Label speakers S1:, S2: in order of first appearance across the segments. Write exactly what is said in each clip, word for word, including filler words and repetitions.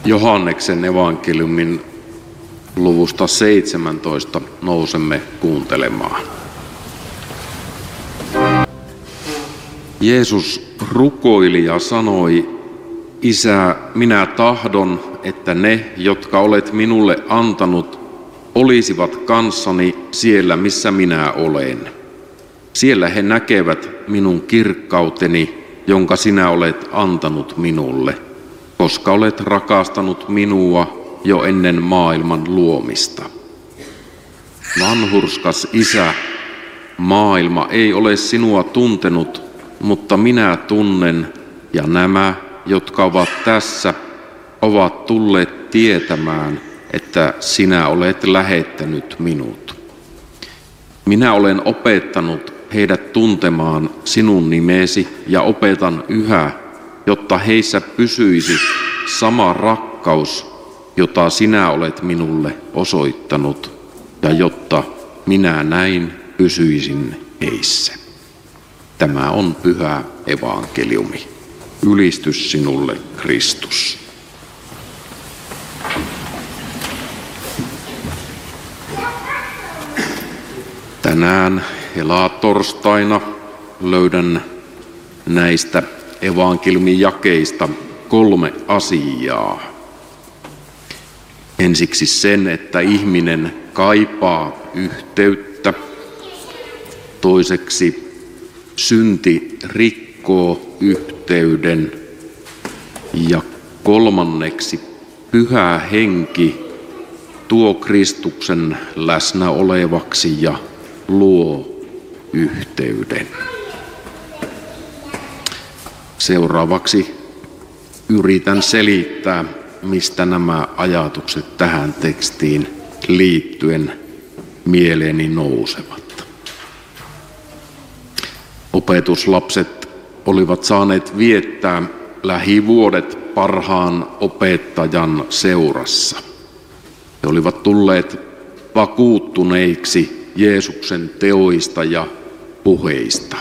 S1: Johanneksen evankeliumin luvusta seitsemäntoista nousemme kuuntelemaan. Jeesus rukoili ja sanoi: Isä, minä tahdon, että ne, jotka olet minulle antanut, olisivat kanssani siellä, missä minä olen. Siellä he näkevät minun kirkkauteni, jonka sinä olet antanut minulle, koska olet rakastanut minua jo ennen maailman luomista. Vanhurskas Isä, maailma ei ole sinua tuntenut, mutta minä tunnen, ja nämä, jotka ovat tässä, ovat tulleet tietämään, että sinä olet lähettänyt minut. Minä olen opettanut heidät tuntemaan sinun nimesi ja opetan yhä, jotta heissä pysyisi sama rakkaus, jota sinä olet minulle osoittanut, ja jotta minä näin pysyisin heissä. Tämä on pyhä evankeliumi. Ylistys sinulle, Kristus. Tänään helatorstaina löydän näistä evankeliumin jakeista kolme asiaa. Ensiksi sen, että ihminen kaipaa yhteyttä. Toiseksi synti rikkoo yhteyden. Ja kolmanneksi Pyhä Henki tuo Kristuksen läsnä olevaksi ja luo yhteyden. Seuraavaksi yritän selittää, mistä nämä ajatukset tähän tekstiin liittyen mieleeni nousevat. Opetuslapset olivat saaneet viettää lähivuodet parhaan opettajan seurassa. He olivat tulleet vakuuttuneiksi Jeesuksen teoista ja puheista.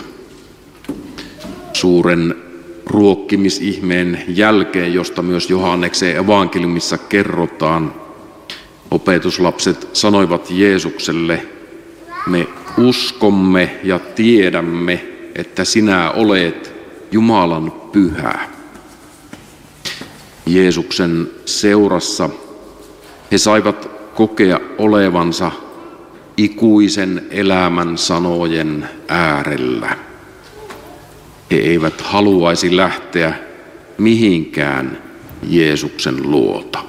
S1: Suuren ruokkimisihmeen jälkeen, josta myös Johanneksen evankeliumissa kerrotaan, opetuslapset sanoivat Jeesukselle: me uskomme ja tiedämme, että sinä olet Jumalan Pyhä. Jeesuksen seurassa he saivat kokea olevansa ikuisen elämän sanojen äärellä. He eivät haluaisi lähteä mihinkään Jeesuksen luota.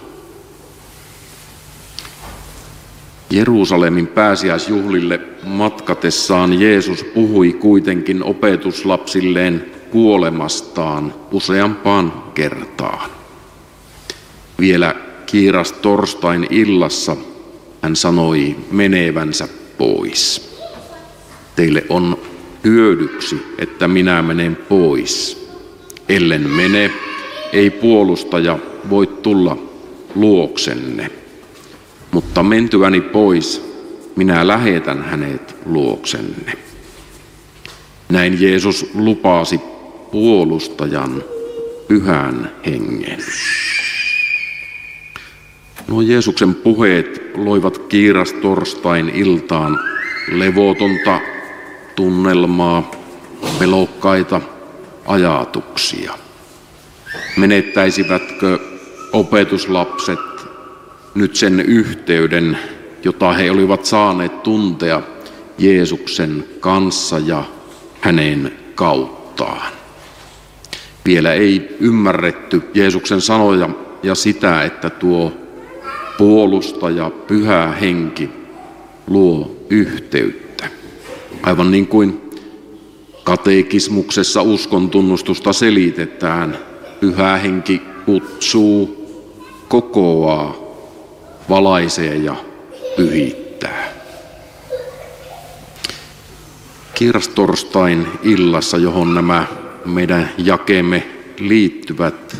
S1: Jerusalemin pääsiäisjuhlille matkatessaan Jeesus puhui kuitenkin opetuslapsilleen kuolemastaan useampaan kertaan. Vielä kiirastorstain illassa hän sanoi menevänsä pois. Teille on hyödyksi, että minä menen pois. Ellen mene, ei puolustaja voi tulla luoksenne. Mutta mentyäni pois, minä lähetän hänet luoksenne. Näin Jeesus lupasi puolustajan, Pyhän Hengen. Nuo Jeesuksen puheet loivat kiirastorstain iltaan levotonta tunnelmaa, pelokkaita ajatuksia. Menettäisivätkö opetuslapset nyt sen yhteyden, jota he olivat saaneet tuntea Jeesuksen kanssa ja hänen kauttaan? Vielä ei ymmärretty Jeesuksen sanoja ja sitä, että tuo puolustaja, Pyhä Henki, luo yhteyttä. Aivan niin kuin katekismuksessa uskon tunnustusta selitetään, Pyhä Henki kutsuu, kokoaa, valaisee ja pyhittää. Kiirastorstain illassa, johon nämä meidän jakeemme liittyvät,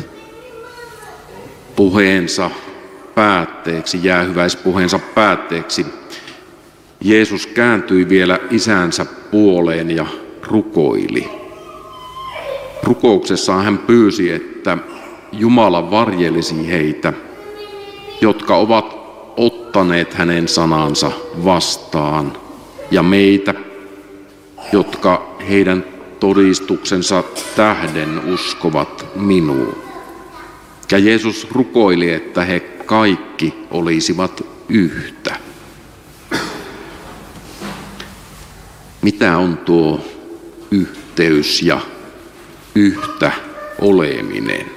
S1: puheensa päätteeksi, jäähyväispuheensa päätteeksi, Jeesus kääntyi vielä isänsä puoleen ja rukoili. Rukouksessaan hän pyysi, että Jumala varjelisi heitä, jotka ovat ottaneet hänen sanansa vastaan, ja meitä, jotka heidän todistuksensa tähden uskovat minuun. Ja Jeesus rukoili, että he kaikki olisivat yhtä. Mitä on tuo yhteys ja yhtä oleminen?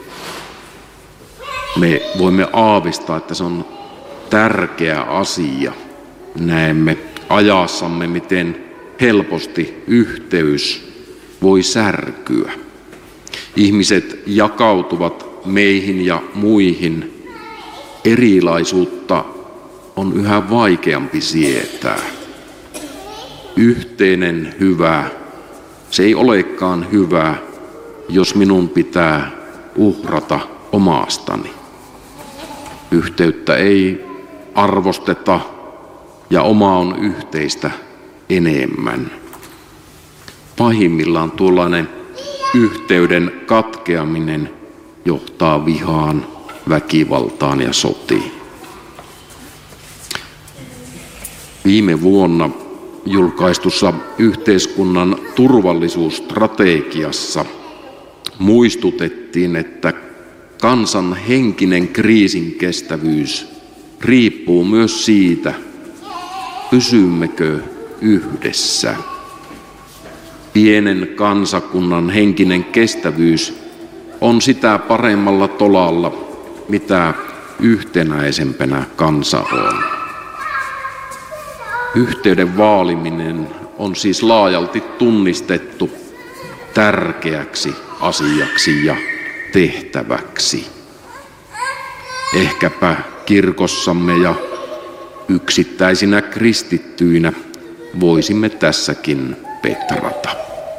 S1: Me voimme aavistaa, että se on tärkeä asia. Näemme ajassamme, miten helposti yhteys voi särkyä. Ihmiset jakautuvat meihin ja muihin. Erilaisuutta on yhä vaikeampi sietää. Yhteinen hyvä, se ei olekaan hyvä, jos minun pitää uhrata omastani. Yhteyttä ei arvosteta ja oma on yhteistä enemmän. Pahimmillaan tuollainen yhteyden katkeaminen johtaa vihaan, väkivaltaan ja sotiin. Viime vuonna julkaistussa yhteiskunnan turvallisuusstrategiassa muistutettiin, että kansan henkinen kriisinkestävyys riippuu myös siitä, pysymmekö yhdessä. Pienen kansakunnan henkinen kestävyys on sitä paremmalla tolalla, mitä yhtenäisempänä kansa on. Yhteyden vaaliminen on siis laajalti tunnistettu tärkeäksi asiaksi ja tehtäväksi. Ehkäpä kirkossamme ja yksittäisinä kristittyinä voisimme tässäkin petrata.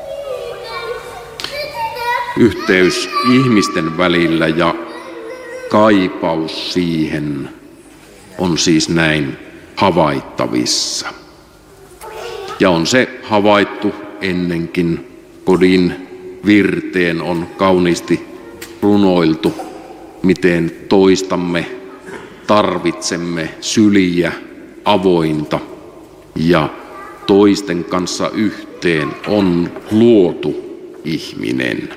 S1: Yhteys ihmisten välillä ja kaipaus siihen on siis näin havaittavissa. Ja on se havaittu ennenkin. Kodin virteen on kauniisti runoiltu, miten toistamme tarvitsemme syliä, avointa ja toisten kanssa yhteen on luotu ihminen.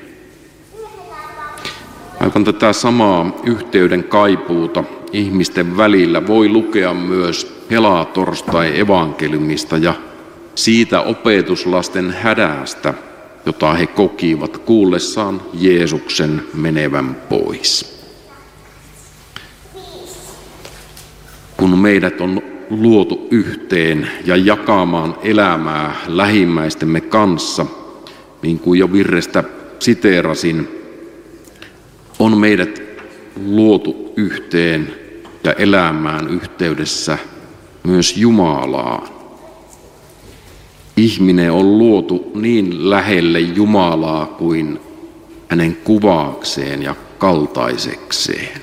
S1: Aivan tätä samaa yhteyden kaipuuta ihmisten välillä voi lukea myös helatorstai-evankeliumista ja siitä opetuslasten hädästä, jota he kokivat kuullessaan Jeesuksen menevän pois. Kun meidät on luotu yhteen ja jakamaan elämää lähimmäistemme kanssa, niin kuin jo virrestä siteerasin, on meidät luotu yhteen ja elämään yhteydessä myös Jumalaan. Ihminen on luotu niin lähelle Jumalaa kuin hänen kuvaakseen ja kaltaisekseen.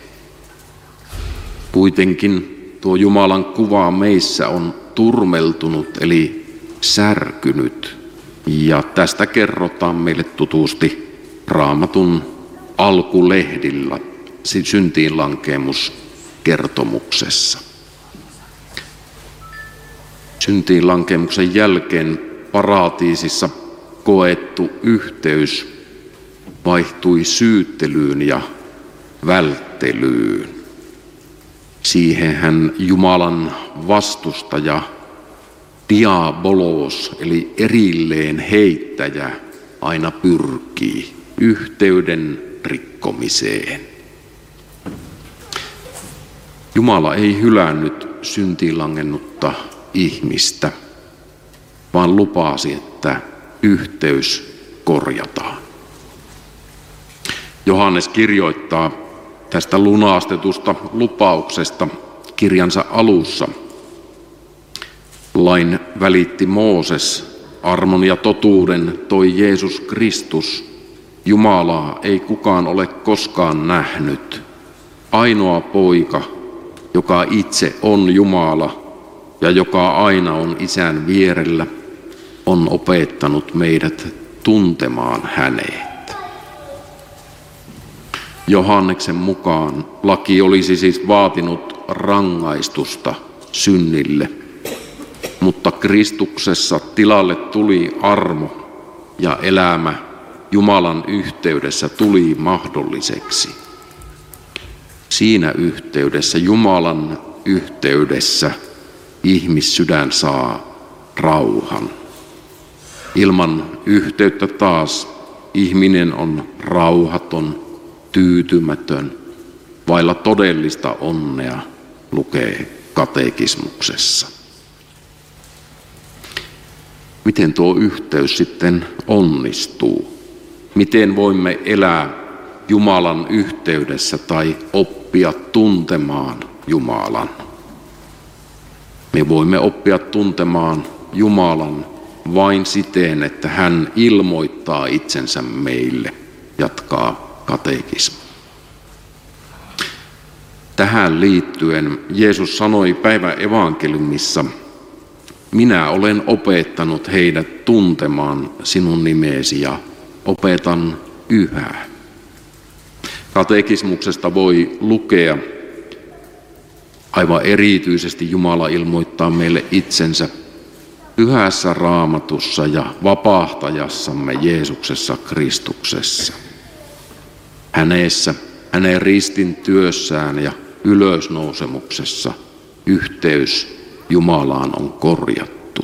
S1: Kuitenkin tuo Jumalan kuva meissä on turmeltunut eli särkynyt, ja tästä kerrotaan meille tutusti Raamatun alkulehdillä syntiinlankeemuskertomuksessa. Syntiinlankemuksen jälkeen paratiisissa koettu yhteys vaihtui syyttelyyn ja välttelyyn. Siihenhän Jumalan vastustaja diabolos eli erilleen heittäjä aina pyrkii yhteyden rikkomiseen. Jumala ei hylännyt syntiin langennutta ihmistä, vaan lupasi, että yhteys korjataan. Johannes kirjoittaa tästä lunastetusta lupauksesta kirjansa alussa. Lain välitti Mooses, armon ja totuuden toi Jeesus Kristus. Jumalaa ei kukaan ole koskaan nähnyt. Ainoa poika, joka itse on Jumala ja joka aina on Isän vierellä, on opettanut meidät tuntemaan hänet. Johanneksen mukaan laki olisi siis vaatinut rangaistusta synnille, mutta Kristuksessa tilalle tuli armo ja elämä Jumalan yhteydessä tuli mahdolliseksi. Siinä yhteydessä, Jumalan yhteydessä, ihmissydän saa rauhan. Ilman yhteyttä taas ihminen on rauhaton, tyytymätön, vailla todellista onnea, lukee katekismuksessa. Miten tuo yhteys sitten onnistuu? Miten voimme elää Jumalan yhteydessä tai oppia tuntemaan Jumalan? Me voimme oppia tuntemaan Jumalan vain siten, että hän ilmoittaa itsensä meille, jatkaa katekismu. Tähän liittyen Jeesus sanoi päivän evankeliumissa: minä olen opettanut heidät tuntemaan sinun nimesi ja opetan yhä. Katekismuksesta voi lukea: aivan erityisesti Jumala ilmoittaa meille itsensä Pyhässä Raamatussa ja vapahtajassamme Jeesuksessa Kristuksessa. Hänessä, hänen ristin työssään ja ylösnousemuksessa yhteys Jumalaan on korjattu.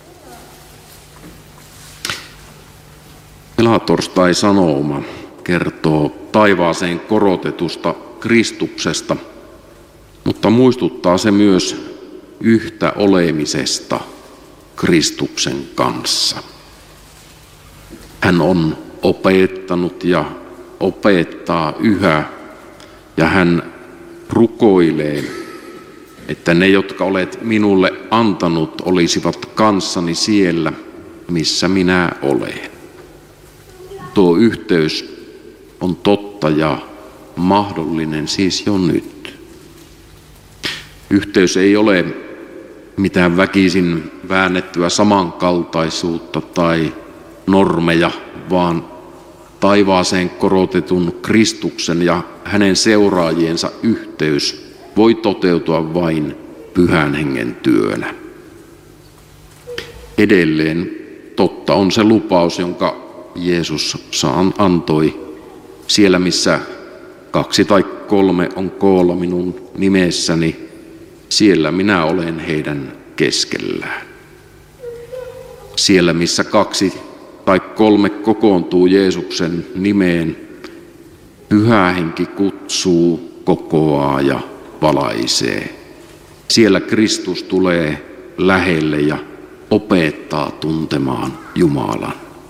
S1: Helatorstai-sanouma kertoo taivaaseen korotetusta Kristuksesta, mutta muistuttaa se myös yhtä olemisesta Kristuksen kanssa. Hän on opettanut ja opettaa yhä, ja hän rukoilee, että ne, jotka olet minulle antanut, olisivat kanssani siellä, missä minä olen. Tuo yhteys on totta ja mahdollinen siis jo nyt. Yhteys ei ole mitään väkisin väännettyä samankaltaisuutta tai normeja, vaan taivaaseen korotetun Kristuksen ja hänen seuraajiensa yhteys voi toteutua vain Pyhän Hengen työnä. Edelleen totta on se lupaus, jonka Jeesus antoi: siellä missä kaksi tai kolme on koolla minun nimessäni, siellä minä olen heidän keskellään. Siellä missä kaksi tai kolme kokoontuu Jeesuksen nimeen, Pyhä Henki kutsuu, kokoaa ja valaisee. Siellä Kristus tulee lähelle ja opettaa tuntemaan Jumalan.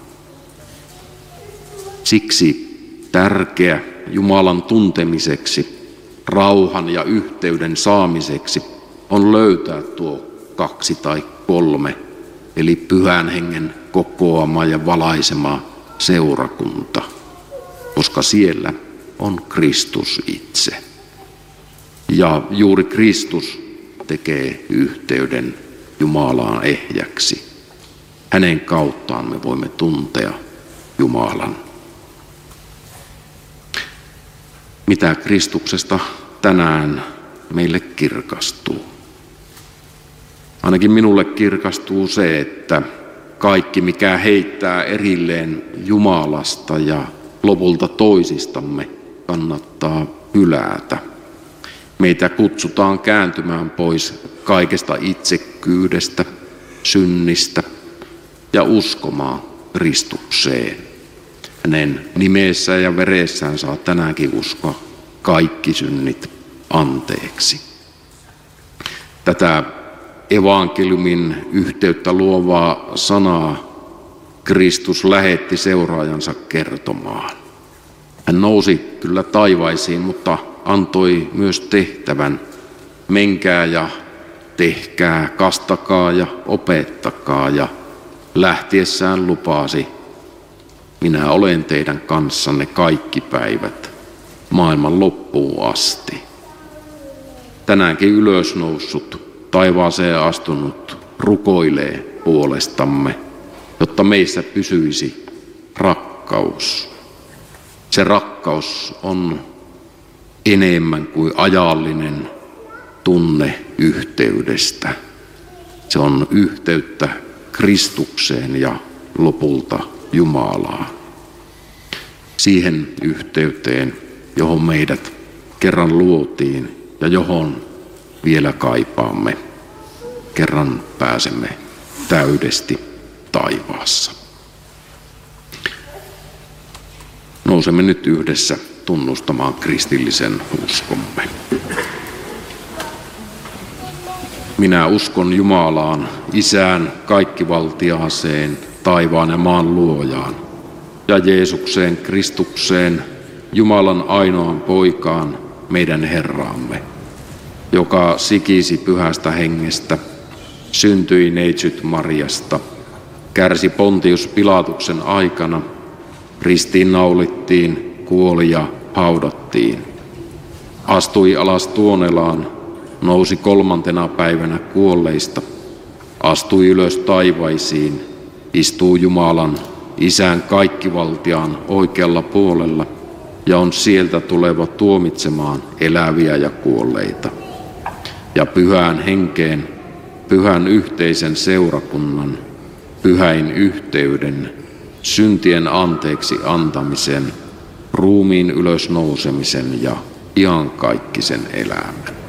S1: Siksi tärkeä Jumalan tuntemiseksi, rauhan ja yhteyden saamiseksi on löytää tuo kaksi tai kolme, eli Pyhän Hengen kokoama ja valaisema seurakunta, koska siellä on Kristus itse. Ja juuri Kristus tekee yhteyden Jumalaan ehjäksi. Hänen kauttaan me voimme tuntea Jumalan. Mitä Kristuksesta tänään meille kirkastuu? Ainakin minulle kirkastuu se, että kaikki mikä heittää erilleen Jumalasta ja lopulta toisistamme kannattaa hylätä. Meitä kutsutaan kääntymään pois kaikesta itsekkyydestä, synnistä ja uskomaan Kristukseen. Hänen nimessään ja veressään saa tänäänkin uskoa kaikki synnit anteeksi. Tätä evankeliumin yhteyttä luovaa sanaa Kristus lähetti seuraajansa kertomaan. Hän nousi kyllä taivaisiin, mutta antoi myös tehtävän: menkää ja tehkää, kastakaa ja opettakaa, ja lähtiessään lupasi: minä olen teidän kanssanne kaikki päivät maailman loppuun asti. Tänäänkin ylösnoussut, taivaaseen astunut rukoilee puolestamme, jotta meissä pysyisi rakkaus. Se rakkaus on enemmän kuin ajallinen tunne yhteydestä. Se on yhteyttä Kristukseen ja lopulta Jumalaan. Siihen yhteyteen, johon meidät kerran luotiin ja johon vielä kaipaamme, kerran pääsemme täydesti taivaassa. Nousemme nyt yhdessä tunnustamaan kristillisen uskomme. Minä uskon Jumalaan, Isään kaikkivaltiaaseen, taivaan ja maan luojaan, ja Jeesukseen Kristukseen, Jumalan ainoaan poikaan, meidän Herraamme, joka sikisi pyhästä hengestä, syntyi neitsyt Mariasta, kärsi Pontius Pilatuksen aikana, ristiin naulittiin, kuoli ja haudattiin, astui alas tuonelaan, nousi kolmantena päivänä kuolleista, astui ylös taivaisiin, istuu Jumalan, Isän kaikkivaltiaan oikealla puolella ja on sieltä tuleva tuomitsemaan eläviä ja kuolleita. Ja pyhään henkeen, pyhän yhteisen seurakunnan, pyhäin yhteyden, syntien anteeksi antamisen, ruumiin ylösnousemisen ja iankaikkisen elämän.